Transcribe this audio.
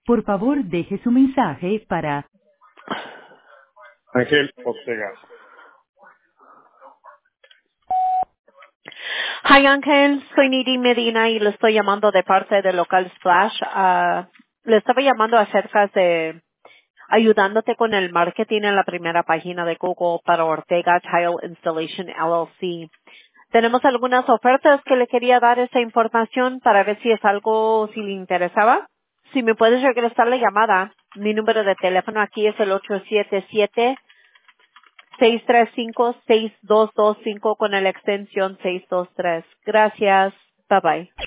Por favor, deje su mensaje para... Ángel Ortega. Hi, Ángel. Soy Nidi Medina y le estoy llamando de parte del local Splash. Le estaba llamando acerca de ayudándote con el marketing en la primera página de Google para Ortega Tile Installation LLC. Tenemos algunas ofertas que le quería dar esa información para ver si es algo, si le interesaba. Si me puedes regresar la llamada, mi número de teléfono aquí es el 877-635-6225 con la extensión 623. Gracias. Bye bye.